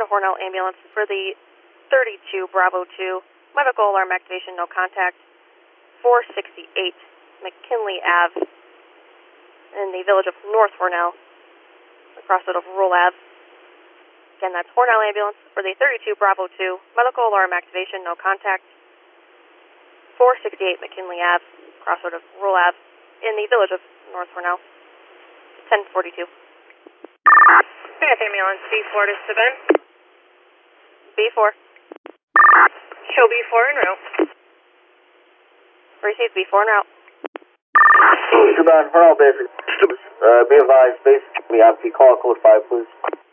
Hornell ambulance for the 32 Bravo 2. Medical alarm activation, no contact. 468 McKinley Ave in the village of North Hornell, across of Rural Ave. Again, that's Hornell ambulance for the 32 Bravo 2. Medical alarm activation, no contact. 468 McKinley Ave, crossroad of Rural Ave in the village of North Hornell. 1042. Path ambulance B4 to Sabin. B4. Show B4 en route. Received B4 en route. Sabin, Hornell basic. Be advised, basically, call code 5, please.